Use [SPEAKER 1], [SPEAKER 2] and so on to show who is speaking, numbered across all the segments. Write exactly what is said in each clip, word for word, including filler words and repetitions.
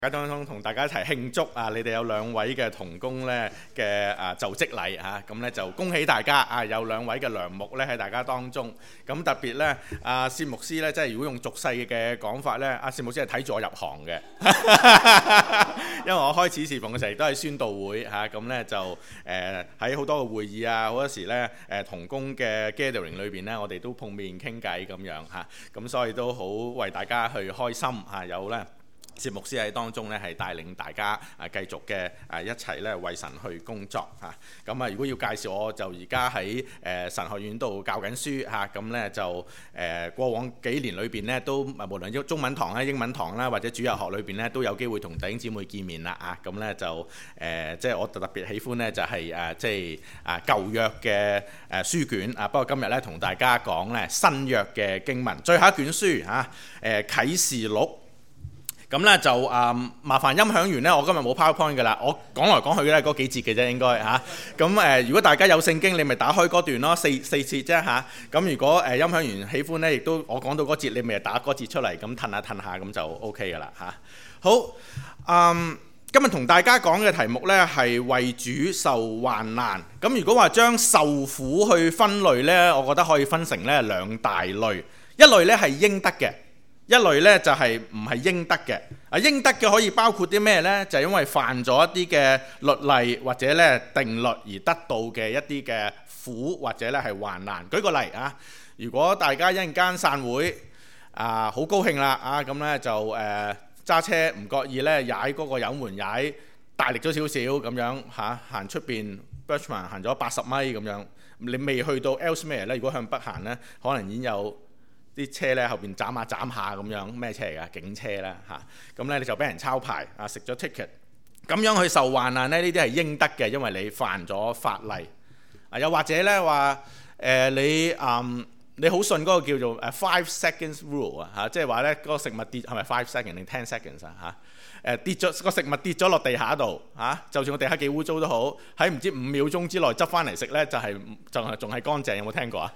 [SPEAKER 1] 喺當中同大家一齊慶祝啊！你哋有兩位嘅同工咧嘅啊就職禮嚇，咁、啊、咧就恭喜大家啊！有兩位嘅梁牧咧喺大家當中，咁特別咧，阿、啊、薛牧師咧，即係如果用俗世嘅講法咧，阿、啊、薛牧師係睇住我入行嘅，因為我開始侍奉嘅時候亦都係宣道會嚇，咁、啊、咧就誒喺好多個會議啊，好多時咧誒同工嘅 gathering 裏邊咧，我哋都碰面傾偈咁樣嚇，咁、啊、所以都好為大家去開心嚇、啊，有咧。薛牧師喺當中咧係帶領大家啊繼續嘅啊一齊咧為神去工作嚇，咁啊如果要介紹我就而家喺誒神學院度教緊書嚇，咁咧就誒、呃、過往幾年裏邊咧都無論中文堂啦、英文堂啦或者主日學裏邊咧都有機會同弟兄姊妹見面啦啊，咁咧就誒即係我特別喜歡咧就係誒即係啊舊約嘅誒書卷啊，不過今日咧同大家講咧新約嘅經文，最後一卷書嚇誒啟示錄。咁咧就啊、呃、麻煩音響員咧，我今日冇 PowerPoint 嘅啦，我講來講去咧嗰幾節嘅啫應該嚇。咁、啊、誒、呃、如果大家有聖經，你咪打開嗰段咯，四四節啫嚇。咁、啊、如果誒、呃、音響員喜歡咧，亦都我講到嗰節，你咪打嗰節出嚟，咁褪下褪下咁就 OK 嘅啦嚇。好，嗯，今日同大家講嘅題目咧係為主受患難。咁如果話將受苦去分類咧，我覺得可以分成咧兩大類，一類咧係應得嘅。一類咧就係唔係應得嘅，啊應得嘅可以包括啲咩呢？就係、是、因為犯咗一啲嘅律例或者咧定律而得到嘅一啲嘅苦或者咧係患難。舉個例啊，如果大家一陣間散會啊，好高興啦啊，咁咧就誒揸、呃、車唔覺意咧踩嗰個油門踩大力咗少少咁樣嚇，行出邊 Birchman 行咗八十米咁樣，你未去到 Ellesmere 咧，如果向北行咧，可能已經有啲車咧後邊斬下斬下咁樣，咩車嚟㗎？警車啦嚇，咁咧你就俾人抄牌啊，食咗 ticket， 咁樣去受患難咧，呢啲係應得嘅，因為你犯咗法例啊。又或者咧話誒你嗯你好信嗰個叫做誒 five seconds rule 啊嚇，即係話咧嗰個食物跌係咪 five seconds 定 ten seconds 啊嚇？誒跌咗個食物跌咗落地下度嚇，就算個地下幾污糟都好，喺唔知五秒鐘之內執翻嚟食咧，就係就係仲係乾淨。有冇聽過啊？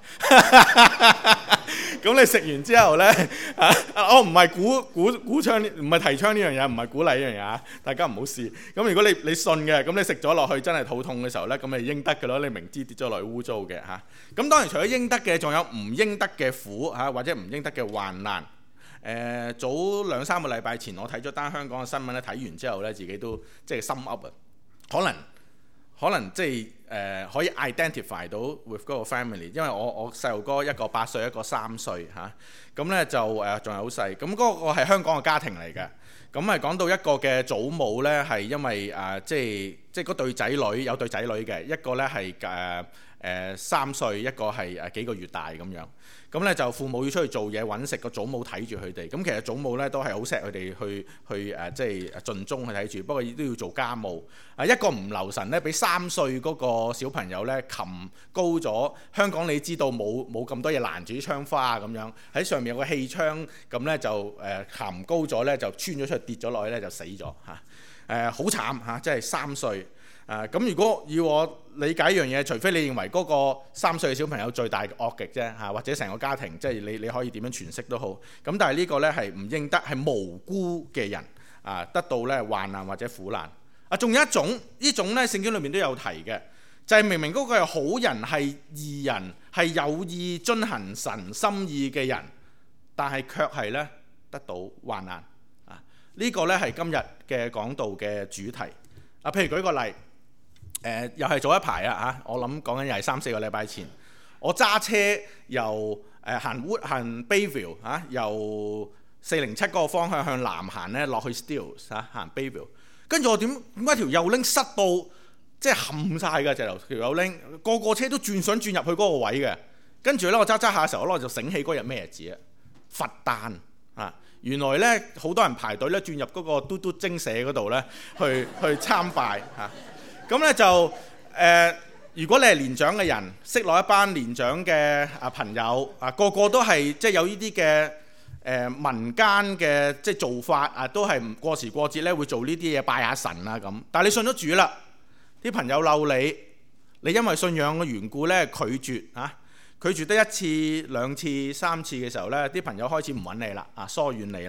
[SPEAKER 1] 咁你食完之後咧，啊，我唔係鼓鼓鼓倡，唔係提倡呢樣嘢，唔係鼓勵呢樣嘢啊！大家唔好試。咁如果你你信嘅，咁你食咗落去真係肚痛嘅時候咧，咁你應得嘅咯。你明知跌咗落去污糟嘅嚇。咁當然除咗應得嘅，仲有唔應得嘅苦嚇，或者唔應得嘅患難。誒、呃，早兩三個禮拜前，我睇咗單香港嘅新聞咧，睇完之後咧，自己都即係心噏啊，可能。可能即係誒、呃、可以 identify 到 with 嗰個 family， 因為我我細路哥一個八歲，一個三歲嚇，咁、啊、咧就誒仲係好細，咁、啊、嗰、那個係香港嘅家庭嚟嘅，咁係講到一個嘅祖母咧係因為誒、呃、即係即係嗰對仔女有對仔女嘅，一個咧係誒誒三歲，一個係誒幾個月大咁樣。咁咧就父母要出去做嘢揾食，個祖母睇住佢哋。咁其實祖母咧都係好錫佢哋去去誒、呃，即係盡忠去睇住。不過都要做家務。啊，一個唔留神咧，俾三歲嗰個小朋友咧擒高咗。香港你知道冇冇咁多嘢攔住啲窗花咁樣，喺上面有個氣窗，咁咧就誒擒高咗咧，就穿咗出去跌咗落去咧就死咗嚇。誒好慘嚇，即係三歲。啊，咁如果要我理解一樣嘢，除非你認為嗰個三歲嘅小朋友最大嘅惡極啫嚇，或者成個家庭即係你你可以點樣詮釋都好。咁但係呢個咧係唔應得，係無辜嘅人啊得到咧患難或者苦難。啊，仲有一種呢種咧聖經裏面都有提嘅，就係、是、明明嗰個係好人係義人係有意遵行神心意嘅人，但係卻係咧得到患難啊！呢、這個咧係今日嘅講道嘅主題啊。譬如舉個例。誒、呃、又係早一排啊嚇！我諗講緊又係三四個禮拜前，我揸車由誒、呃、行 Wood 行 Bayville 嚇、啊，由四零七嗰個方向向南行咧，落去 Steeles 嚇、啊、行 Bayville， 跟住我點點解條右拎塞到即係冚晒㗎？隻頭條右拎個個車都轉想轉入去嗰個位嘅，跟住咧我揸揸下嘅時候，我就醒起嗰日咩日子啊？佛誕啊！原來咧好多人排隊咧轉入嗰個嘟嘟精舍嗰度咧去去參拜嚇。啊咁咧就誒、呃，如果你係年長嘅人，識落一班年長嘅啊朋友啊，個個都係即係有呢啲嘅誒民間嘅即係做法啊，都係唔過時過節咧會做呢啲嘢拜下神啊咁。但係你信咗主啦，啲朋友嬲你，你因為信仰嘅緣故咧拒絕啊，拒絕得一次、兩次、三次嘅時候咧，啲朋友開始唔揾你啦，啊疏遠你啦。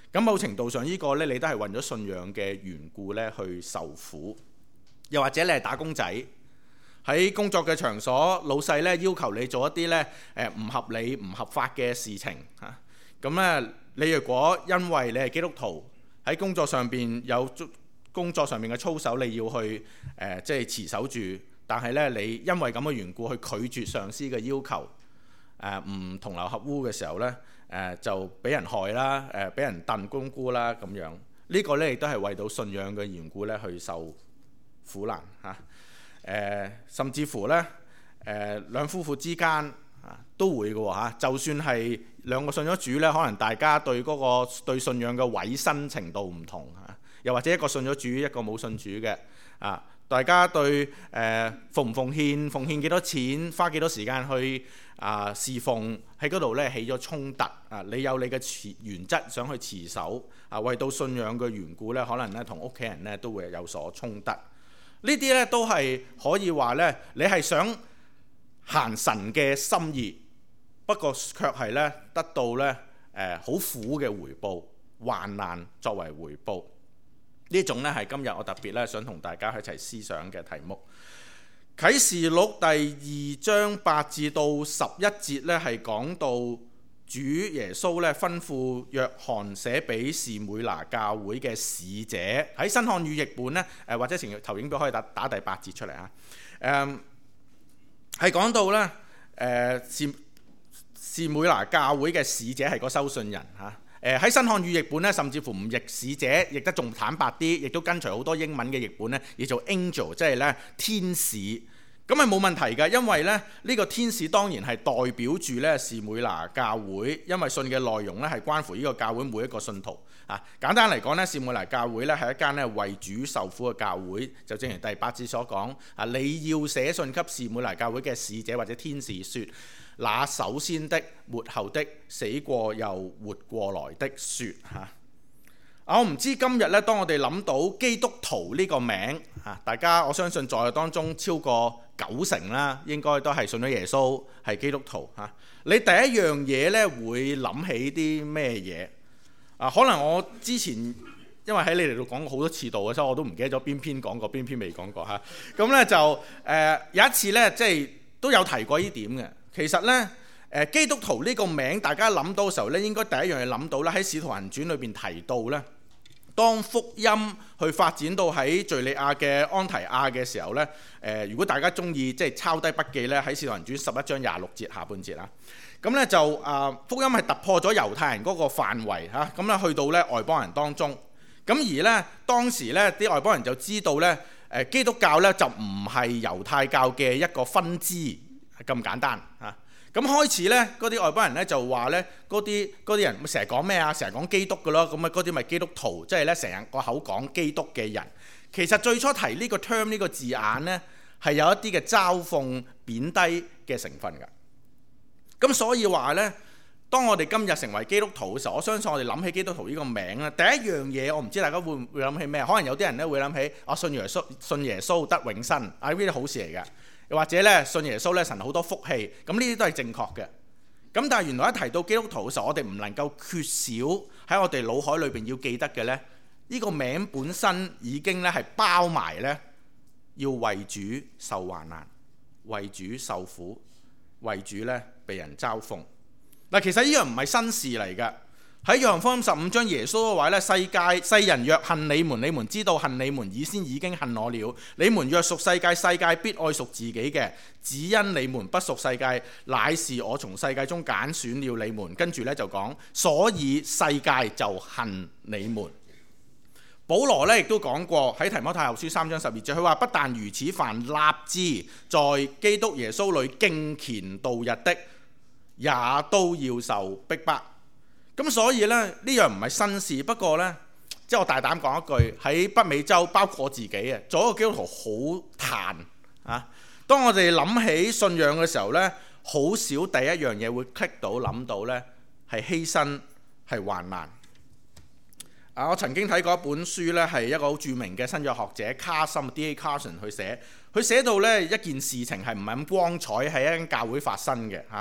[SPEAKER 1] 咁某程度上呢個呢，你都係為咗信仰嘅緣故呢去受苦。又或者你係打工仔，喺工作嘅場所，老細呢要求你做一啲呢誒唔合理、唔合法嘅事情嚇。咁呢，你如果因為你係基督徒，喺工作上邊有工作上面嘅操守，你要去誒即係持守住，但係呢，你因為咁嘅緣故去拒絕上司嘅要求，誒唔同流合污嘅時候呢，誒就俾人害啦，誒俾人燉冬菇啦咁樣。呢個呢亦都係為到信仰嘅緣故呢去受苦難嚇。誒甚至乎呢，誒兩夫婦之間啊都會嘅喎嚇。就算係兩個信咗主呢，可能大家對嗰個對信仰嘅委身程度唔同嚇。又或者一個信咗主，一個冇信主嘅啊，大家對誒、呃、奉唔奉獻、奉獻幾多錢、花幾多時間去啊侍奉，喺嗰度呢起咗衝突啊！你有你嘅持原則想去持守啊，為到信仰嘅緣故呢，可能呢同屋企人呢都會有所衝突。呢啲呢都係可以話呢，你係想行神嘅心意，不過卻係呢得到呢誒好苦嘅回報，患難作為回報。呢種呢係今日我特別咧想同大家一齊思想嘅題目。啟示錄第二章八至到十一節呢係講到主耶穌咧吩咐約翰寫俾士每拿教會嘅使者。喺新漢語譯本呢，誒或者成投影表可以打打第八節出嚟啊。誒係講到呢，誒士士每拿教會嘅使者係個收信人嚇。誒喺新漢語譯本咧，甚至乎唔譯使者，譯得仲坦白啲，亦都跟隨好多英文嘅譯本咧，譯做 angel， 即係咧天使。咁係冇問題嘅，因為咧呢、呢個天使當然係代表住咧士每拿教會，因為信嘅內容咧係關乎呢個教會每一個信徒啊。簡單嚟講咧，士每拿教會咧係一間咧為主受苦嘅教會，就正如第八節所講啊，你要寫信給士每拿教會嘅使者或者天使說。那首先的、末後的、死過又活過來的説嚇。啊，我唔知今日咧，當我哋諗到基督徒呢個名嚇，大家我相信在座當中超過九成啦，應該都係信咗耶穌，係基督徒嚇。你第一樣嘢咧會諗起啲咩嘢啊？可能我之前因為喺你哋度講過好多次道嘅，所以我都唔記得咗邊篇講過，邊篇未講過嚇。咁咧就誒、呃、有一次咧，即係都有提過呢點嘅。其實呢，誒基督徒呢個名，大家諗到嘅時候呢，應該第一樣嘢諗到咧，喺《使徒行傳》裏邊提到呢，當福音去發展到喺敍利亞嘅安提亞嘅時候呢，誒如果大家中意即係抄低筆記呢，喺《使徒行傳》十一章廿六節下半節啊，咁呢就啊福音係突破咗猶太人嗰個範圍嚇，咁呢去到呢外邦人當中，咁而呢，當時呢啲外邦人就知道呢，誒基督教呢就唔係猶太教嘅一個分支。咁簡單嚇，咁開始呢，嗰啲外邦人呢就話呢，嗰啲嗰啲人成日講咩啊？成日講基督嘅咯，咁啊嗰啲咪基督徒，即係呢成日個口講基督嘅人。其實最初提呢個 term 呢個字眼呢，係有一啲嘅嘲諷、貶低嘅成分㗎。咁所以話呢，當我哋今日成為基督徒嘅時候，我相信我哋諗起基督徒呢個名咧，第一樣嘢我唔知大家會唔會諗起咩？可能有啲人呢會諗起我信耶穌，信耶穌得永生，啊呢啲好事嚟㗎。又或者咧，信耶穌咧，神好多福氣，咁呢啲都係正確嘅。咁但係原來一提到基督徒嘅時候，我哋唔能夠缺少喺我哋腦海裏邊要記得嘅咧，呢個名本身已經咧係包埋咧，要為主受患難，為主受苦，為主咧被人嘲諷。嗱，其實呢樣唔係新事嚟㗎。喺約翰福音十五章，耶穌嗰話咧，世界世人若恨你們，你們知道恨你們以先已經恨我了。你們若屬世界，世界必愛屬自己嘅。只因你們不屬世界，乃是我從世界中揀選了你們。跟住咧就講，所以世界就恨你們。保羅咧亦都講過喺提摩太後書三章十二節，佢話不但如此，凡立志在基督耶穌裏敬虔度日的，也都要受逼迫。咁所以咧呢樣唔係新事，不過呢，即係我大膽講一句，喺北美洲包括我自己啊，做一個基督徒好彈啊！當我哋諗起信仰嘅時候呢，好少第一樣嘢會 click 到諗到呢係犧牲係患難啊！我曾經睇過一本書呢，係一個好著名嘅新約學者卡森 D A Carson 去寫，佢寫到呢一件事情係唔係咁光彩喺一間教會發生嘅嚇。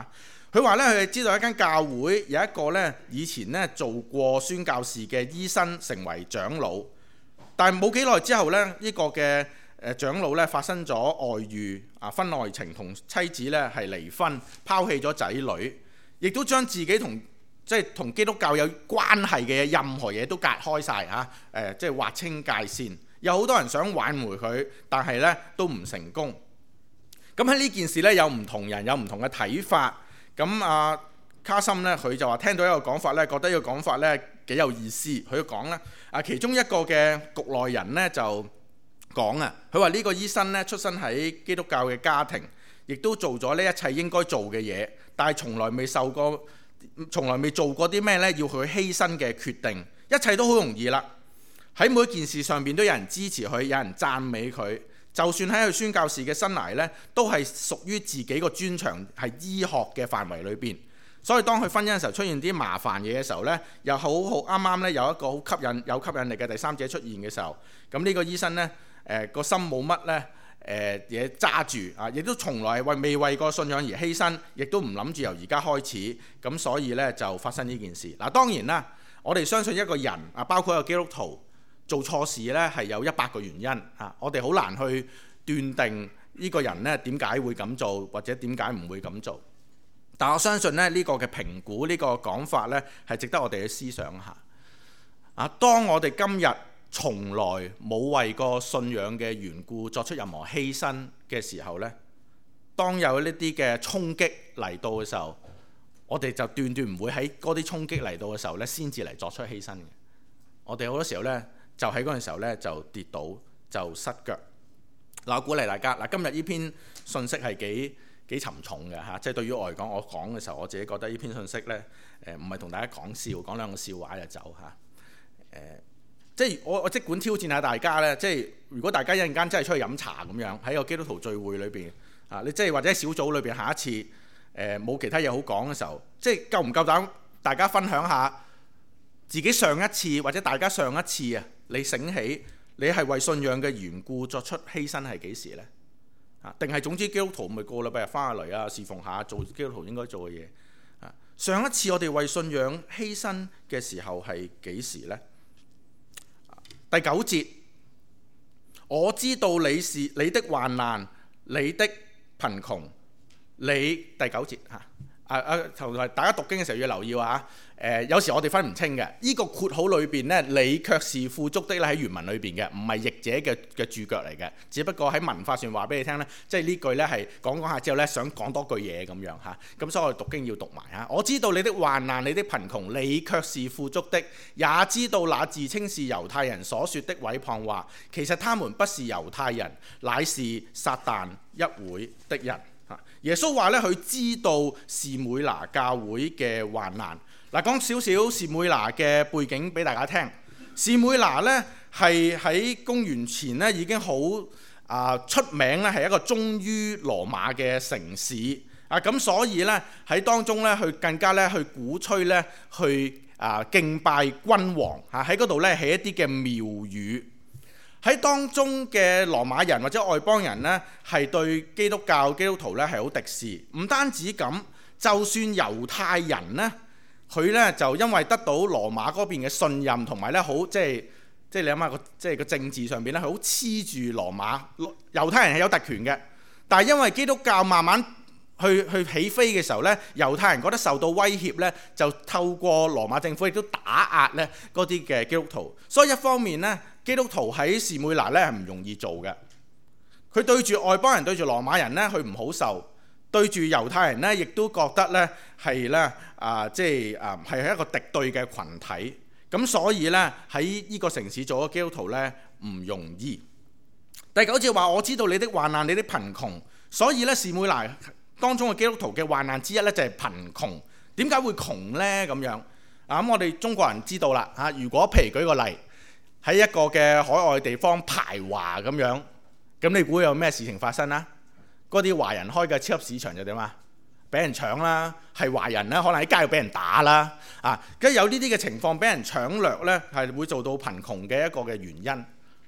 [SPEAKER 1] 佢話咧，佢知道一間教會有一個咧以前咧做過宣教士嘅醫生成為長老，但係冇幾耐之後咧，呢、這個嘅誒長老咧發生咗外遇啊，婚外情，同妻子咧係離婚，拋棄咗仔女，亦都將自己同即係同基督教有關係嘅任何嘢都隔開晒嚇，誒即係劃清界線。有好多人想挽回佢，但係咧都唔成功。咁喺呢件事咧，有唔同人有唔同嘅睇法。咁啊，卡森咧，佢就話聽到一個講法咧，覺得呢個講法咧幾有意思。佢講咧，啊其中一個嘅局內人咧就講啊，佢話呢個醫生咧出身喺基督教嘅家庭，亦都做咗呢一切應該做嘅嘢，但係從來未受過，從來未做過啲咩咧要佢犧牲嘅決定，一切都好容易啦。喺每一件事上邊都有人支持佢，有人讚美佢。就算喺佢宣教士嘅生涯呢，都係屬於自己個專長係醫學嘅範圍裏邊。所以當佢婚姻嘅時候出現啲麻煩嘢嘅時候呢，又好好啱啱呢有一個好吸引有吸引力嘅第三者出現嘅時候，咁呢個醫生呢，誒、呃、個心冇乜呢誒嘢揸住啊，亦都從來為未為個信仰而犧牲，亦都唔諗住由而家開始。咁所以呢，就發生呢件事。嗱，當然啦，我哋相信一個人啊，包括一個基督徒，做錯事呢係有一百個原因啊！我哋好難去斷定呢個人呢點解會咁做，或者點解唔會咁做。但我相信咧呢個嘅評估，呢個講法呢係值得我哋去思想下。啊，當我哋今日從來冇為個信仰嘅緣故作出任何犧牲嘅時候呢，當有呢啲嘅衝擊嚟到嘅時候，我哋就斷斷唔會喺嗰啲衝擊嚟到嘅時候呢先至嚟作出犧牲嘅。我哋好多時候呢，就喺嗰陣時候咧就跌倒就失腳。嗱，我鼓勵大家嗱，今日呢篇信息係幾幾沉重嘅嚇，即係對於我嚟講，我講嘅時候我自己覺得呢篇信息咧誒唔係同大家講笑，講兩個笑話就走嚇。誒、呃，即係我我即管挑戰下大家咧，即係如果大家一陣間真係出去飲茶咁樣喺個基督徒聚會裏邊啊，你即係或者小組裏邊下一次誒冇、呃、其他嘢好講嘅時候，即係夠唔夠膽大家分享下自己上一次或者大家上一次啊？你醒起，你係為信仰嘅緣故作出犧牲係幾時呢？啊，定係總之基督徒咪過禮拜日翻下嚟啊，侍奉下做基督徒應該做嘅嘢啊。上一次我哋為信仰犧牲嘅時候係幾時呢？第九節，我知道你是你的患難，你的貧窮，你第九節嚇啊啊！同埋大家讀經嘅時候要留意啊。誒、呃、有時我哋分唔清嘅，呢、這個括號裏邊呢，你卻是富足的咧，喺原文裏邊嘅，唔係譯者嘅嘅註腳嚟嘅，只不過喺文化上話俾你聽呢，即係呢句呢係講講下之後呢，想講多句嘢咁樣嚇，咁、啊、所以我哋讀經要讀埋嚇。我知道你的患難，你的貧窮，你卻是富足的，也知道那自稱是猶太人所說的毀謗話，其實他們不是猶太人，乃是撒但一會的人。嚇，耶穌話呢，佢知道士每拿教會嘅患難。嗱，講少少士每拿嘅背景俾大家聽。士每拿呢係喺公元前呢已經好啊出名咧，係一個忠於羅馬嘅城市啊，咁所以呢，喺當中呢，去更加咧去鼓吹呢去啊敬拜君王嚇，喺嗰度呢起一啲嘅廟宇。喺當中嘅羅馬人或者外邦人呢，係對基督教基督徒呢係好敵視。唔單止咁，就算猶太人呢，佢咧就因為得到羅馬嗰邊嘅信任，同埋咧好即係即係你諗下個即係個政治上邊咧，佢好黐住羅馬。猶太人係有特權嘅，但係因為基督教慢慢去去起飛嘅時候咧，猶太人覺得受到威脅咧，就透過羅馬政府亦都打壓咧嗰啲嘅基督徒。所以一方面咧，基督徒喺士每拿咧係唔容易做嘅。佢對住外邦人，對住羅馬人咧，佢唔好受。對住猶太人呢，亦都覺得呢係呢啊，即係啊係一個敵對嘅群體。咁所以呢，喺呢個城市做咗基督徒呢唔容易。第九節話：我知道你的患難，你的貧窮。所以呢，士每拿當中嘅基督徒嘅患難之一呢，就係貧窮。點解會窮呢？咁樣啊，咁我哋中國人知道啦嚇。如果譬如舉個例，喺一個嘅海外地方排華咁樣，咁你估有咩事情發生啊？嗰啲華人開嘅超級市場就點啊？俾人搶啦，係華人咧，可能喺街度俾人打啦，啊，跟住有呢啲嘅情況俾人搶掠咧，係會做到貧窮嘅一個嘅原因。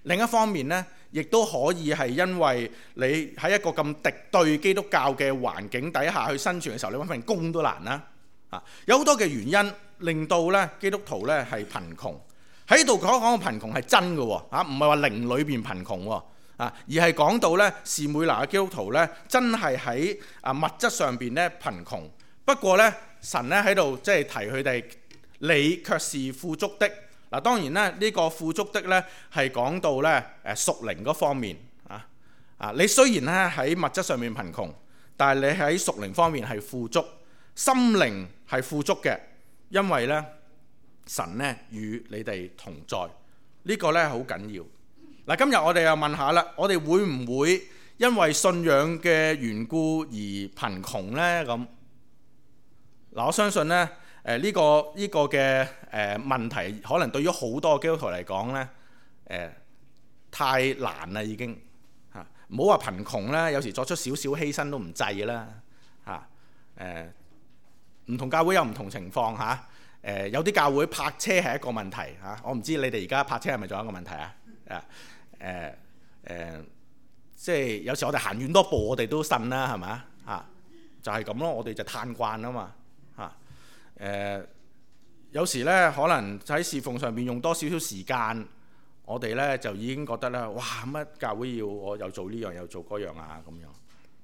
[SPEAKER 1] 另一方面呢，亦都可以係因為你喺一個咁敵對基督教嘅環境底下去生存嘅時候，你揾份工都難啦。啊，有好多嘅原因令到咧基督徒咧係貧窮。喺度講講嘅貧窮係真嘅喎，嚇唔係話靈裏邊貧窮喎，啊，而係講到咧士每拿嘅基督徒咧真係喺啊物質上邊咧貧窮。不過咧神咧喺度即係提佢哋，你卻是富足的。嗱，當然咧呢個富足的咧係講到咧誒屬靈嗰方面啊啊！你雖然咧喺物質上面貧窮，但係你喺屬靈方面係富足，心靈係富足嘅，因為咧神咧與你哋同在，呢個咧好緊要。嗱，今日我哋又問下啦，我哋會唔會因為信仰嘅緣故而貧窮咧？咁嗱，我相信咧。誒、呃、呢、這個呢、這個嘅誒、呃、問題，可能對於好多基督徒嚟講咧，誒、呃、太難啦已經嚇。唔好話貧窮啦，有時作出少少犧牲都唔制啦嚇。誒唔同教會有唔同情況嚇。誒、呃、有啲教會泊車係一個問題嚇、啊。我唔知你哋而家泊車係咪仲有一個問題啊？誒誒誒，即係有時我哋行遠多步，我哋都呻啦，係咪啊？就係咁咯，我哋就嘆慣啊嘛。誒、呃、有時咧，可能喺侍奉上邊用多少少時間，我哋咧就已經覺得咧，哇乜教會要我又做呢樣又做嗰樣啊咁樣。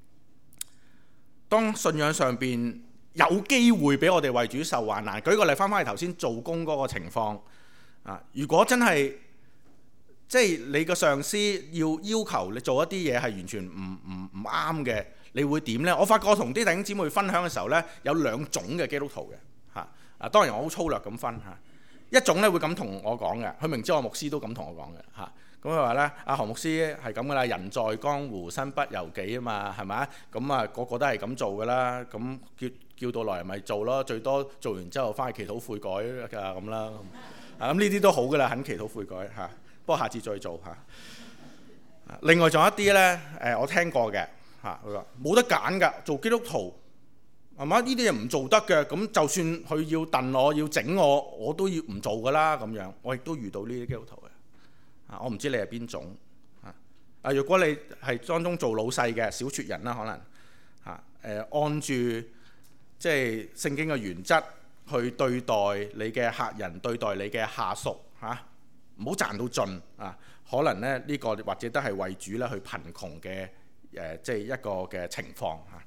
[SPEAKER 1] 當信仰上邊有機會俾我哋為主受患難，舉個例翻翻去頭先做工嗰個情況啊，如果真係即係你個上司要要求你做一啲嘢係完全唔唔唔啱嘅，你會點咧？我發覺我同啲弟兄姊妹分享嘅時候咧，有兩種嘅基督徒嘅。啊，當然我好粗略咁分嚇，一種咧會咁同我講嘅，佢明知我牧師都咁同我講嘅嚇。咁佢話咧，阿何牧師係咁噶啦，人在江湖身不由己啊嘛，係咪？咁啊個個都係咁做噶啦，咁叫叫到來咪做咯，最多做完之後翻去祈禱悔改㗎咁啦。啊咁呢啲都好噶啦，肯祈禱悔改嚇，不過下次再做嚇。另外仲有一啲咧，誒我聽過嘅嚇，佢話冇得揀㗎，做基督徒。係嘛？呢啲嘢唔做得嘅，咁就算佢要燉我，要整我，我都要唔做㗎啦。咁樣，我亦都遇到呢啲基督徒嘅。啊，我唔知你係邊種啊？啊，如果你係當中做老細嘅小撮人啦，可能嚇誒、啊、按住即係聖經嘅原則去對待你嘅客人，對待你嘅下屬嚇，唔好賺到盡啊！可能咧呢、呢個或者都係為主咧去貧窮嘅誒，即係一個嘅情況嚇。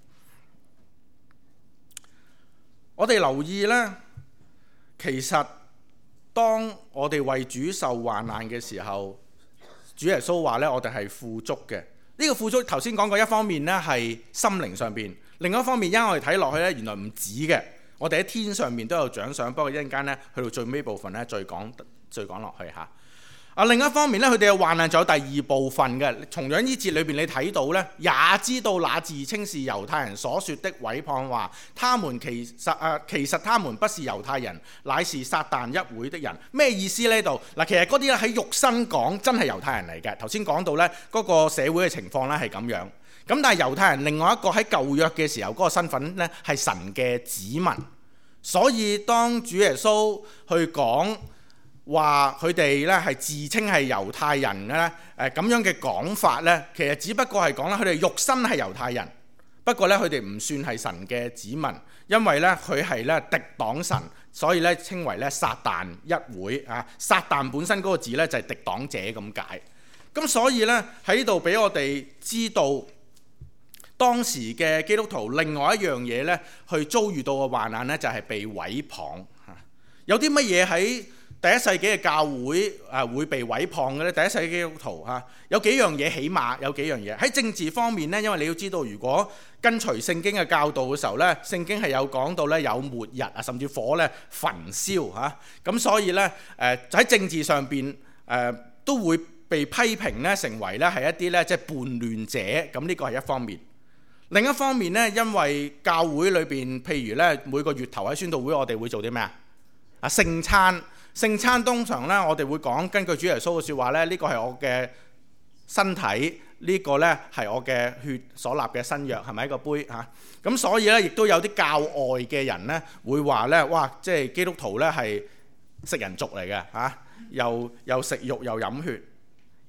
[SPEAKER 1] 我哋留意呢，其實當我哋為主受患難嘅時候，主耶穌話呢，我哋係富足嘅。呢、這個富足頭先講過，一方面呢係心靈上邊，另一方面因為我哋睇落去呢，原來唔止嘅。我哋喺天上面都有獎賞，不過一陣間呢，去到最尾部分呢，再講再講落去嚇。啊，另一方面咧，佢哋嘅患難仲有第二部分嘅。同樣呢節裏邊你睇到咧，也知道那自稱是猶太人所說的毀謗話，他們其實啊，其實他們不是猶太人，乃是撒但一會的人。咩意思呢度？嗱，其實嗰啲咧喺肉身講真係猶太人嚟嘅。頭先講到咧嗰個社會嘅情況咧係咁樣。咁但係猶太人另外一個喺舊約嘅時候嗰個身份咧係神嘅子民，所以當主耶穌去講話佢哋咧係自稱係猶太人咧，誒咁樣嘅講法咧，其實只不過係講咧佢哋肉身係猶太人，不過咧佢哋唔算係神嘅子民，因為咧佢係咧敵擋神，所以咧稱為咧撒但一會啊。撒但本身嗰個字咧就係敵擋者咁解。咁所以咧喺度俾我哋知道當時嘅基督徒另外一樣嘢咧，去遭遇到嘅患難咧就係被毀謗嚇。有啲乜嘢喺第一世紀嘅教會啊會被毀謗嘅咧？第一世紀基督徒嚇有幾樣嘢，起碼有幾樣嘢喺政治方面咧。因為你要知道，如果跟隨聖經嘅教導嘅時候咧，聖經係有講到咧有末日啊，甚至火咧焚燒嚇。咁所以咧誒喺政治上邊誒都會被批評咧，成為咧係一啲咧即係叛亂者。咁呢個係一方面。另一方面咧，因為教會裏邊譬如咧每個月頭喺宣道會，我哋會做啲咩啊？啊聖餐。聖餐通常咧，我哋會講根據主耶穌嘅説話咧，呢個係我嘅身體，呢個咧係我嘅血所立嘅新約，係咪一個杯嚇？咁所以咧，亦都有啲教外嘅人咧，會話咧，哇！即係基督徒咧係食人族嚟嘅嚇，又又食肉又飲血。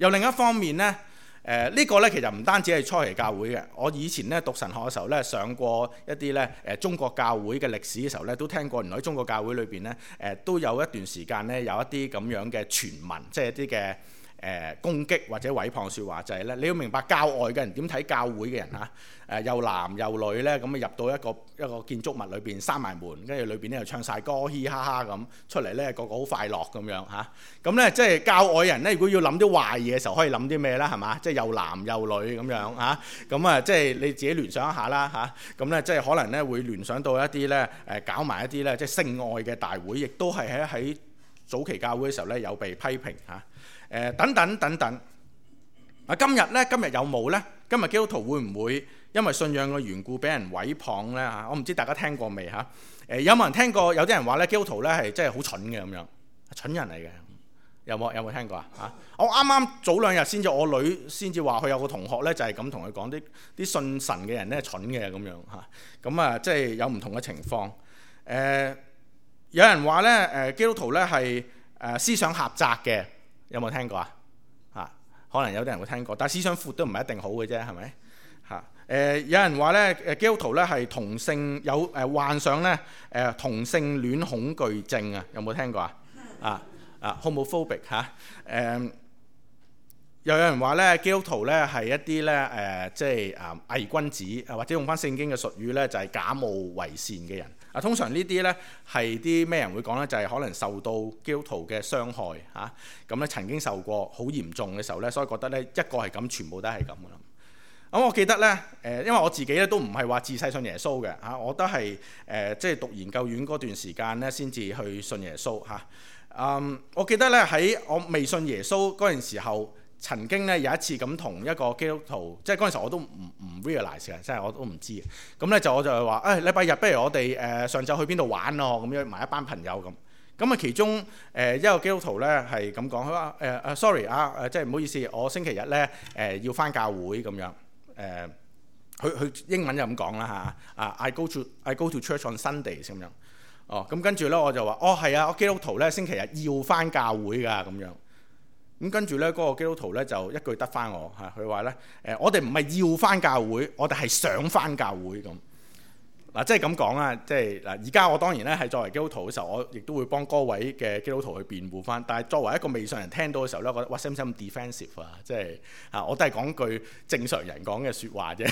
[SPEAKER 1] 又另一方面呢，誒、呃、呢、這個呢其實唔單止係初期教會嘅，我以前呢讀神學嘅時候呢，上過一啲呢誒、呃、中國教會嘅歷史嘅時候呢，都聽過原來喺中國教會裏邊呢，誒、呃、都有一段時間呢，有一啲咁樣嘅傳聞，即係一啲嘅誒攻擊或者毀謗説話，就係、是、呢，你要明白教外嘅人點睇教會嘅人嚇，誒、呃、又男又女呢，咁啊入到一個一個建築物裏邊閂埋門，跟住裏邊呢又唱晒歌，嘻嘻哈哈咁出嚟呢，個個好快樂咁樣嚇。咁呢，即係教外人呢，如果要諗啲壞嘢嘅時候，可以諗啲咩啦？係嘛？即係又男又女咁樣嚇。咁啊，即係你自己聯想一下啦嚇。咁呢，即係可能呢會聯想到一啲呢，誒搞埋一啲呢，即係性愛嘅大會，亦都係喺喺早期教會嘅時候呢有被批評嚇。誒等等等等。啊，今日呢，今日有冇呢？今日基督徒會唔會因為信仰嘅緣故俾人毀謗呢？嚇？我唔知大家聽過未嚇？誒有冇人聽過？有啲人話呢，基督徒呢係真係好蠢嘅咁樣，蠢人嚟嘅。有冇有冇聽過啊？嚇！我啱啱早兩日先至，我女先至話佢有個同學呢，就係咁同佢講啲啲信神嘅人呢，蠢嘅咁樣嚇。咁啊，即係有唔同嘅情況。誒、呃、有人話呢，誒基督徒呢係誒思想狹窄嘅。有冇聽過啊？嚇，可能有啲人會聽過，但係思想闊都唔係一定好嘅啫，係咪？嚇，誒、呃、有人話咧，誒基督徒咧係同性有誒、呃、患上咧誒、呃、同性戀恐懼症啊？有冇聽過啊？啊啊 homophobic 嚇、啊，誒、呃、又有人話咧，基督徒咧係一啲咧誒即係啊偽君子啊，或者用翻聖經嘅術語咧就係、是、假冒為善嘅人。啊，通常呢啲呢係啲咩人會講呢？就係、是、可能受到基督徒嘅傷害嚇，咁、啊、咧曾經受過好嚴重嘅時候呢，所以覺得呢一個係咁，全部都係咁噶啦。咁、啊、我記得呢，誒、呃，因為我自己咧都唔係話自細信耶穌嘅嚇、啊，我都係誒即係讀研究院嗰段時間呢先至去信耶穌嚇。嗯、啊，我記得呢，喺我未信耶穌嗰陣時候，曾經咧有一次咁同一個基督徒，即係嗰陣時候我都唔唔 realize 嘅，即係我都唔知嘅。咁咧就我就係話，誒禮拜日不如我哋誒、呃、上晝去邊度玩咯，咁樣埋一班朋友咁。咁啊其中誒、呃、一個基督徒咧係咁講，佢話誒誒 sorry 啊，誒即係唔好意思，我星期日咧誒、呃、要返教會咁樣。誒、呃，佢佢英文就咁講啦嚇，啊 I go to I go to church on Sundays 咁樣。哦，咁跟住咧我就話，哦係啊，我基督徒咧星期日要返教會㗎咁樣。咁跟住咧，嗰、那個基督徒咧就一句得翻我嚇，佢話咧誒，我哋唔係要翻教會，我哋係想翻教會咁。嗱、啊，即係咁講啦，即係嗱，而家我當然咧係作為基督徒嘅時候，我亦都會幫嗰位嘅基督徒去辯護翻。但係作為一個未信人聽到嘅時候咧，我覺得哇，使唔使咁 defensive 啊？即係啊，我都係講句正常人講嘅説話啫。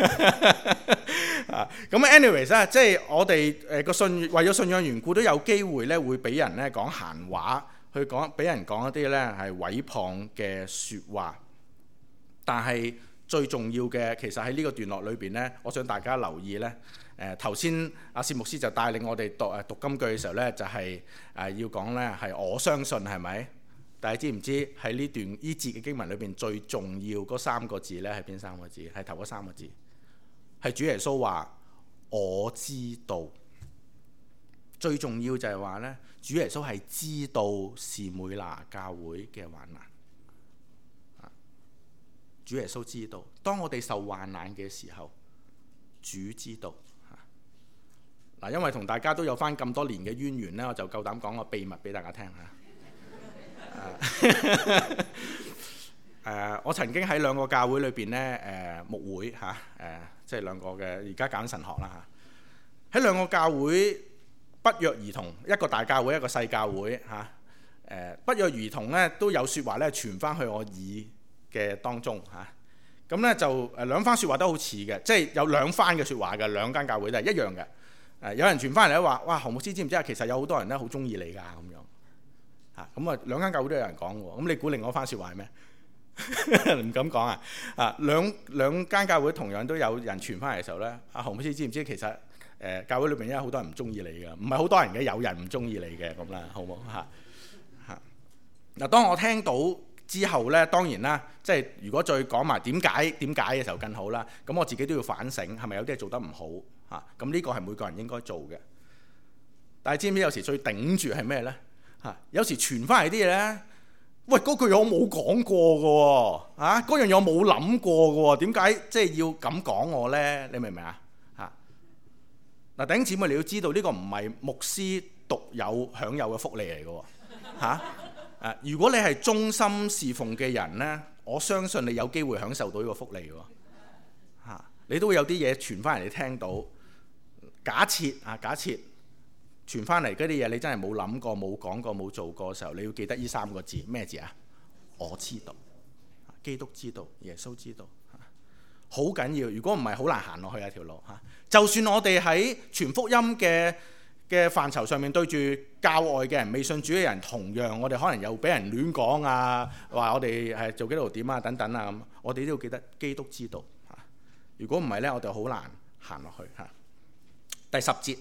[SPEAKER 1] 啊，咁 anyways 咧，即係我哋誒個信為咗信仰緣故，都有機會咧會俾人咧講閒話。去講俾人講一啲咧係毀謗嘅説話，但係最重要嘅其實喺呢個段落裏邊咧，我想大家留意咧。誒頭先阿薛牧師就帶領我哋讀誒讀金句嘅時候咧，就係、是、誒、呃、要講咧係我相信係咪？大家知唔知喺呢段呢節嘅經文裏邊最重要嗰三個字咧係邊三個字？係頭嗰三個字，係主耶穌話我知道。最重要就係話咧，主耶穌係知道士每拿教會嘅患難。主耶穌知道，當我哋受患難嘅時候，主知道。嗱，因為同大家都有翻咁多年嘅淵源咧，我就夠膽講個秘密俾大家聽嚇。誒、呃，我曾經喺兩個教會裏邊咧，誒、呃、牧會嚇，誒、呃、即係兩個嘅，而家揀神學啦嚇。喺兩個教會不約而同，一個大教會，一個細教會嚇。誒、呃、不約而同咧，都有説話咧傳翻去我耳嘅當中嚇。咁、啊、咧就誒兩番説話都好似嘅，即係有兩番嘅説話嘅，兩間教會都係一樣嘅。誒、呃、有人傳翻嚟咧話，哇，何牧師知唔知啊？其實有好多人咧好中意你㗎咁樣嚇。咁啊兩間教會都有人講喎。咁你估另外一番説話係咩？唔敢講啊！啊兩兩間教會同樣都有人傳翻嚟嘅時候咧，阿何牧師知唔知其實誒、呃、教會裏邊有好多人唔中意你㗎？唔係好多人嘅，有人唔中意你嘅咁啦，好唔好嚇嚇？嗱、啊，當我聽到之後咧，當然啦，即係如果再講埋點解點解嘅時候更好啦。咁我自己都要反省，係咪有啲嘢做得唔好嚇？咁、啊、呢個係每個人應該做嘅。但係知唔知有時最頂住係咩咧？嚇、啊，有時傳翻嚟啲嘢咧，喂，嗰句嘢我冇講過嘅喎，啊，嗰樣嘢我冇諗過嘅喎，點解即係要咁講我咧？你明唔明啊？嚇！嗱，弟兄姊妹，你要知道呢個唔係牧師獨有享有嘅福利嚟嘅喎，嚇！ 啊，如果你係忠心侍奉嘅人呢，我相信你有機會享受到呢個福利喎。嚇，你都會有啲嘢傳翻嚟，你聽到。假設啊，假設傳翻嚟嗰啲嘢，你真係冇諗過、冇講過、冇做過嘅時候，你要記得呢三個字，咩字啊？我知道，基督知道，耶穌知道，好緊要。如果唔係，好難行落去啊條路嚇。就算我哋喺傳福音嘅嘅範疇上面對住教外嘅人、未信主嘅人，同樣我哋可能又俾人亂講啊，話我哋係做基督徒點啊等等啊咁，我哋都要記得基督知道嚇。如果唔係呢，我哋好難行落去嚇。第十節，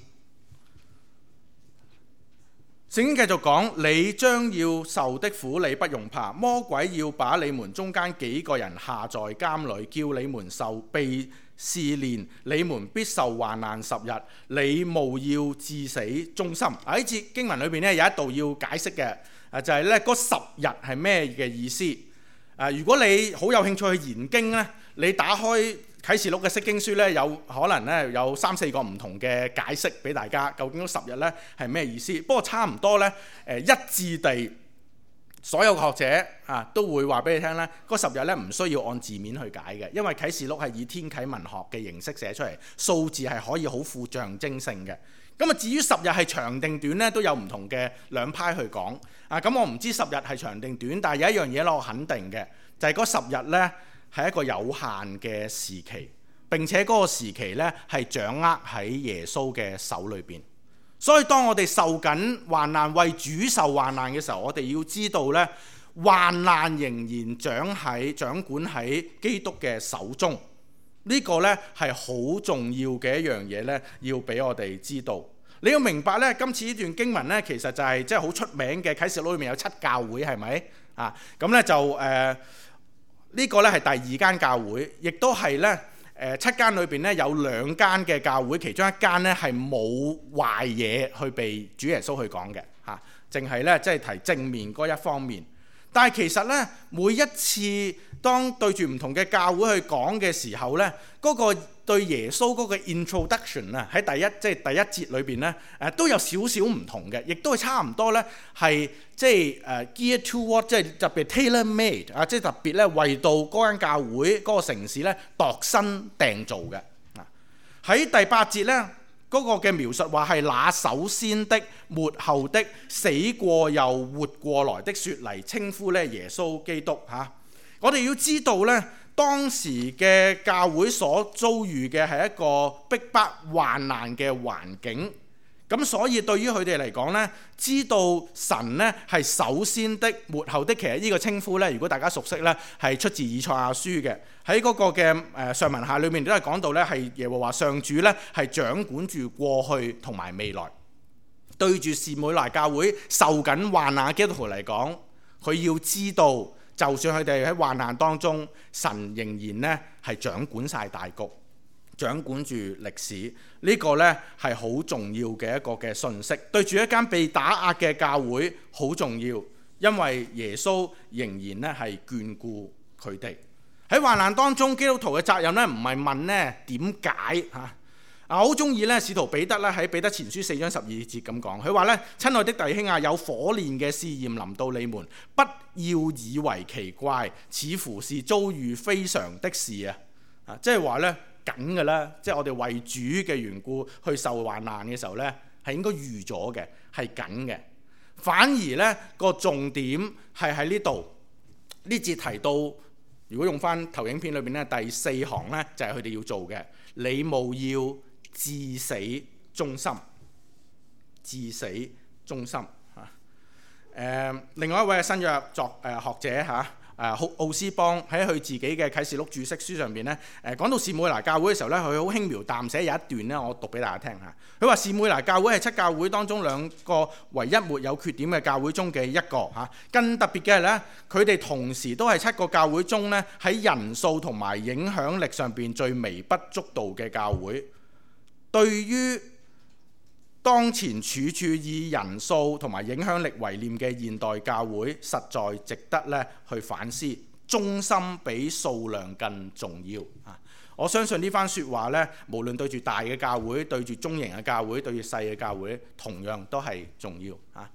[SPEAKER 1] 聖經繼續講：你將要受的苦，你不用怕。魔鬼要把你們中間幾個人下在監裏，叫你們受被試煉，你們必受患難十日。你務要至死忠心。喺呢節經文裏邊咧，有一度要解釋嘅，啊就係咧嗰十日係咩嘅意思？啊，如果你好有興趣去研經咧，你打開啟示錄嘅釋經書咧，有可能咧有三四個唔同嘅解釋俾大家，究竟嗰十日咧係咩意思？不過差唔多咧，誒一致地，所有學者啊都會話俾你聽咧，嗰十日咧唔需要按字面去解嘅，因為啟示錄係以天啟文學嘅形式寫出嚟，數字係可以好富象徵性嘅。咁啊，至於十日係長定短咧，都有唔同嘅兩派去講。啊，咁我唔知十日係長定短，但係有一樣嘢咧，我肯定嘅就係嗰十日咧，係一個有限嘅時期，並且嗰個時期呢係掌握喺耶穌嘅手裏邊。所以當我哋受緊患難，為主受患難嘅時候，我哋要知道呢，患難仍然掌喺掌管喺基督嘅手中。呢個呢係好重要嘅一樣嘢呢，要俾我哋知道。你要明白呢，今次呢段經文呢，其實就係即係好出名嘅啟示錄裏面有七教會，係咪啊？咁呢就誒。呃呢個咧係第二間教會，亦都係咧誒七間裏邊咧有兩間嘅教會，其中一間咧係冇壞嘢去被主耶穌去講嘅嚇，淨係咧即係提正面嗰一方面。但係其實咧每一次當對住唔同嘅教會去講嘅時候咧，嗰個對耶穌嗰個 introduction 啊，喺第一即係第一節裏邊咧誒都有少少唔同嘅，亦都係差唔多咧係即係誒 gear toward 即係特別 tailor made 啊，即係特別咧為到嗰間教會嗰個城市咧度身訂造嘅啊。喺第八節咧嗰個嘅描述話係那首先的、末後的、死過又活過來的，説嚟稱呼咧耶穌基督嚇。我哋要知道咧，當時嘅教會所遭遇嘅係一個逼迫患難嘅環境，咁所以對於佢哋嚟講咧，知道神咧係首先的、末後的，其實呢個稱呼咧，如果大家熟悉咧，係出自以賽亞書嘅。喺嗰個嘅誒上文下裏面都係講到咧，係耶和華上主咧係掌管住過去同埋未來。對住士每拿教會受緊患難嘅基督徒嚟講，佢要知道，就算佢哋喺患難當中，神仍然咧係掌管晒大局，掌管住歷史。呢個咧係好重要嘅一個嘅信息。對住一間被打壓嘅教會好重要，因為耶穌仍然咧係眷顧佢哋。喺患難當中，基督徒嘅責任咧唔係問咧點解嚇。啊，我好中意咧使徒彼得咧喺彼得前書四章十二節咁講，佢話咧：親愛的弟兄啊，有火煉嘅試驗臨到你們，不要以為奇怪，似乎是遭遇非常的事啊！啊，即係話咧緊嘅啦，即係我哋為主嘅緣故去受患難嘅時候咧，係應該預咗嘅，係緊嘅。反而咧個重點係喺呢度，呢節提到，如果用翻投影片裏邊咧第四行咧，就係佢哋要做嘅，你務要至死忠心，至死忠心嚇。誒、呃，另外一位新約作誒、呃、學者嚇，誒、啊、奧斯邦喺佢自己嘅啟示錄注釋書上邊咧，誒、呃、講到士每拿教會嘅時候咧，佢好輕描淡寫有一段咧，我讀俾大家聽嚇。佢話士每拿教會係七教會當中兩個唯一沒有缺點嘅教會中嘅一個嚇。更特別嘅係咧，佢哋同時都係七個教會中咧喺人數同埋影響力上邊最微不足道嘅教會。對於當前處處以人數同埋影響力為念嘅現代教會，實在值得咧去反思。忠心比數量更重要啊！我相信呢番説話咧，無論對住大嘅教會、對住中型嘅教會、對住細嘅教會，同樣都係重要啊！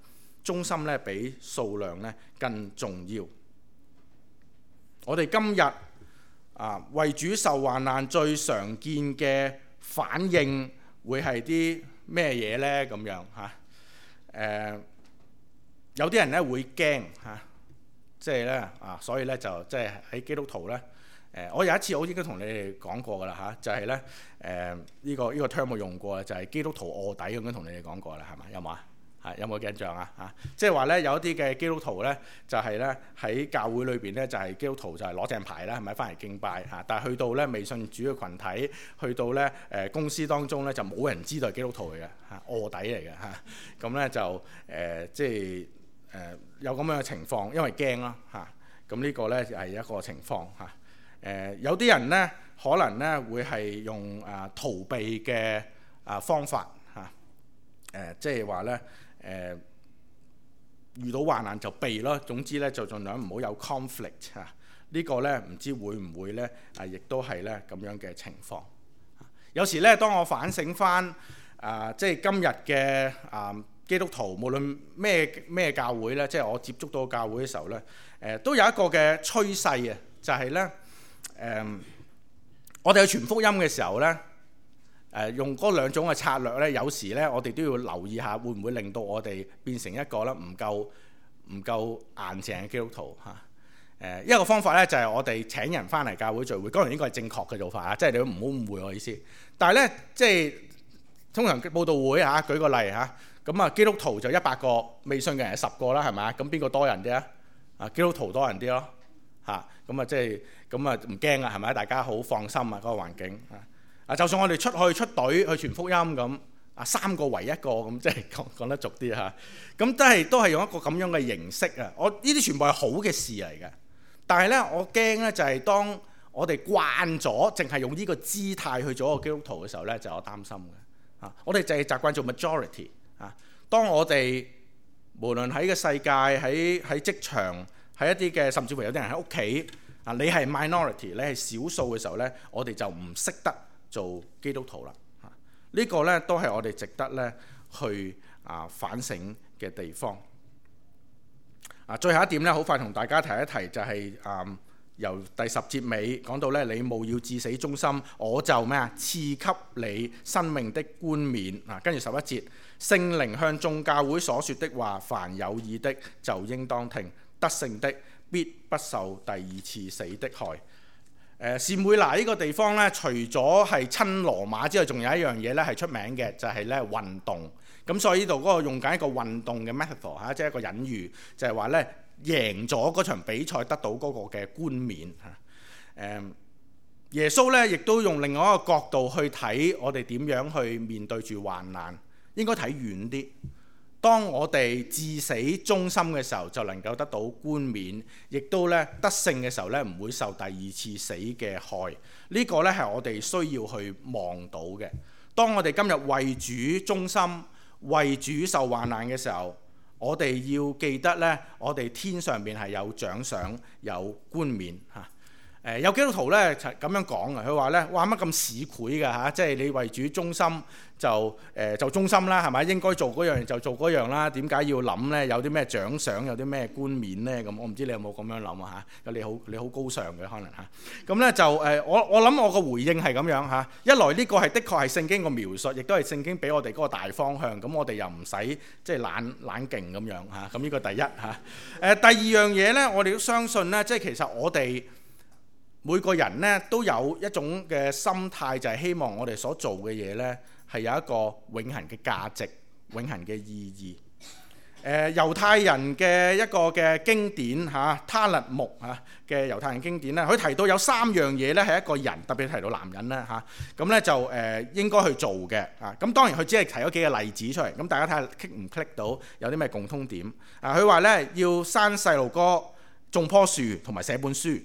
[SPEAKER 1] 忠心咧比數量咧更重要。我哋今日啊為主受患難最常見嘅反應會係啲咩嘢呢？咁樣嚇誒，有啲人咧會驚嚇，即係咧啊，所以咧就即係喺基督徒咧誒，我有一次我應該同你哋講過噶啦嚇，就係咧誒呢個呢個 term 我用過，就係基督徒臥底咁樣同你哋講過啦，係嘛？有冇啊？係有冇印象啊？嚇，即係話咧有一啲嘅基督徒咧，就係咧喺教會裏邊咧就係基督徒就係攞正牌啦，係咪翻嚟敬拜嚇？但係去到咧未信主嘅群體，去到咧誒公司當中咧就冇人知道係基督徒嚟嘅嚇，臥底嚟嘅嚇。咁咧就誒即係誒有咁樣嘅情況，因為驚啦嚇。咁呢個咧係一個情況嚇。誒有啲人咧可能咧會係用啊逃避嘅啊方法嚇。誒即係話咧。誒、呃、遇到患難就避咯，總之咧就盡量唔好有 conflict 嚇、啊。這個、呢個咧唔知會唔會咧啊，亦都係咧咁樣嘅情況。啊、有時咧，當我反省翻啊，即係今日嘅啊基督徒，無論咩咩教會咧，即係我接觸到教會嘅時候咧，誒、呃、都有一個嘅趨勢啊，就係咧誒，我哋去傳福音嘅時候咧。誒用嗰兩種嘅策略咧，有時咧我哋都要留意下，會唔會令到我哋變成一個咧唔夠唔夠硬淨嘅基督徒嚇？誒一個方法咧就係我哋請人翻嚟教會聚會，當然呢個係正確嘅做法啊，即係你都唔好誤會我意思。但係咧即係通常佈道會嚇，舉個例嚇，咁啊基督徒就一百個，未信嘅人係十個啦，係咪？咁邊個多人啲啊？啊基督徒多人啲咯嚇，咁啊即係咁啊唔驚啊，係咪？大家好放心啊，嗰個環境啊。啊，就算我哋出去出隊去傳福音咁，啊三個為一個咁，即係講講得俗啲嚇，咁都係都係用一個咁樣嘅形式啊！我呢啲全部係好嘅事嚟嘅，但係咧我驚咧就係當我哋慣咗淨係用呢個姿態去做一個基督徒嘅時候咧，就有擔心嘅嚇。我哋就係習慣做 majority 啊。當我哋無論喺個世界、喺喺職場、喺一啲嘅，甚至乎有啲人喺屋企啊，你係 minority，你係少數嘅時候咧，我哋就唔識得做基督徒啦，嚇、這、呢個咧都係我哋值得咧去啊反省嘅地方。啊，最後一點咧，好快同大家提一提，就係、是、啊由第十節尾講到咧，你務要至死忠心，我就咩啊賜給你生命的冠冕啊。跟住十一節，聖靈向眾教會所說的話，凡有耳的就應當聽，得勝的必不受第二次死的害。誒士每拿呢個地方咧，除咗係親羅馬之外，仲有一樣嘢咧係出名嘅，就係咧運動。咁所以呢度嗰個用緊一個運動嘅 metaphor 嚇，即係一個隱喻，就係話咧贏咗嗰場比賽得到嗰個嘅冠冕嚇。誒耶穌咧亦都用另外一個角度去睇我哋點樣去面對住患難，應該睇遠啲。當我哋至死忠心嘅時候，就能夠得到冠冕，亦都咧得勝嘅時候咧，唔會受第二次死嘅害。呢個咧係我哋需要去望到嘅。當我哋今日為主忠心、為主受患難嘅時候，我哋要記得咧，我哋天上邊係有獎賞、有冠冕嚇。誒有基督徒咧就咁樣講嘅，佢話咧：哇乜咁市儈㗎嚇！即係你為主忠心就誒、呃、就忠心啦，係咪？應該做嗰樣就做嗰樣啦。點解要諗咧？有啲咩獎賞，有啲咩冠冕咧？咁我唔知你有冇咁樣諗啊嚇？你好你好高尚嘅可能嚇。咁咧就誒、呃、我我諗我個回應係咁樣嚇。一來呢個係的確係聖經個描述，亦都係聖經俾我哋嗰個大方向。咁我哋又唔使即係懶懶勁咁樣嚇。咁呢個第一嚇。誒、呃、第二樣嘢咧，我哋都相信咧，即係其實我哋每個人咧都有一種嘅心態，就係希望我哋所做嘅嘢咧係有一個永恆嘅價值、永恆嘅意義。誒、呃、猶太人嘅一個嘅經典嚇、啊，他勒木嚇嘅猶太人經典咧，佢提到有三樣嘢咧係一個人，特別提到男人咧嚇，咁、啊、咧就誒、呃、應該去做嘅啊。咁當然佢只係提咗幾個例子出嚟，咁大家睇下 click 唔 click 到有啲咩共通點啊？佢話咧要生細路哥、種棵樹同埋寫本書。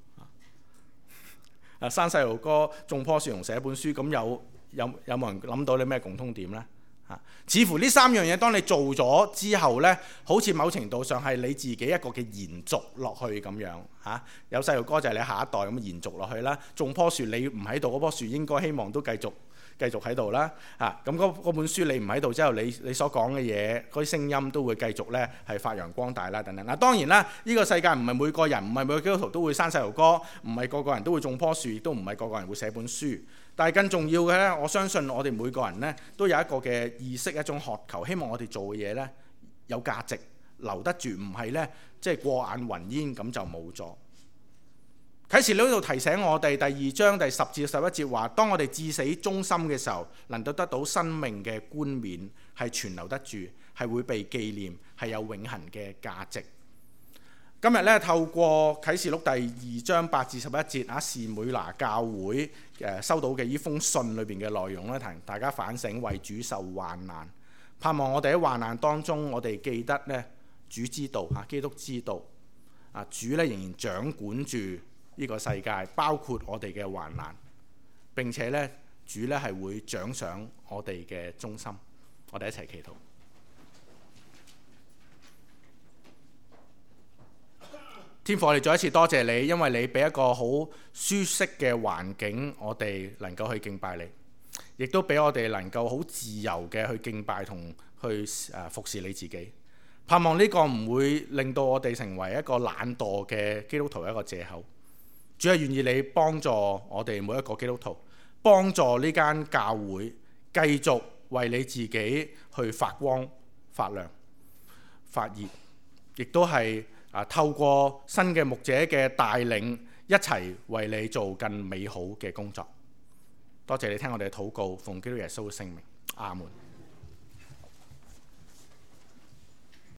[SPEAKER 1] 啊！生細路哥、種棵樹同寫本書，咁有有有冇人諗到你咩共通點呢？嚇、啊，似乎呢三樣嘢，當你做咗之後呢，好似某程度上係你自己一個嘅延續落去咁樣嚇、啊。有細路哥就係你下一代咁延續落去啦。種棵樹你唔喺度，嗰棵樹應該希望都繼續繼續喺度啦。啊，咁嗰嗰本書你唔喺度之後，你你所講嘅嘢，嗰啲聲音都會繼續咧係發揚光大啦，等等。嗱，當然啦，呢個世界唔係每個人，唔係每個基督徒都會生細路哥，唔係個個人都會種棵樹，亦都唔係個個人會寫本書。但係更重要嘅咧，我相信我哋每個人咧都有一個嘅意識，一種渴求，希望我哋做嘅嘢咧有價值，留得住，唔係咧即係過眼雲煙咁就冇咗。啟示錄呢度提醒我哋第二章第十至十一節話，當我哋至死忠心嘅時候，能夠得到生命嘅冠冕，係存留得住，係會被紀念，係有永恆嘅價值。今日咧透過啟示錄第二章八至十一節啊，士每拿教會誒收到嘅呢封信裏邊嘅內容咧，同大家反省為主受患難，盼望我哋喺患難當中，我哋記得咧主知道啊，基督知道啊，主咧仍然掌管住呢個世界，包括我哋嘅患難，並且咧主咧係會獎賞我哋嘅忠心。我哋一齊祈禱。天父，我哋再一次多謝你，因為你俾一個好舒適嘅環境，我哋能夠去敬拜你，亦都俾我哋能夠好自由嘅去敬拜同去誒服侍你自己。盼望呢個唔會令到我哋成為一個懶惰嘅基督徒一個藉口。主係願意你幫助我哋每一個基督徒，幫助呢間教會繼續為你自己去發光發亮發熱，亦都係啊透過新嘅牧者嘅帶領，一齊為你做更美好嘅工作。多謝你聽我哋嘅禱告，奉基督耶穌嘅聖名，阿門。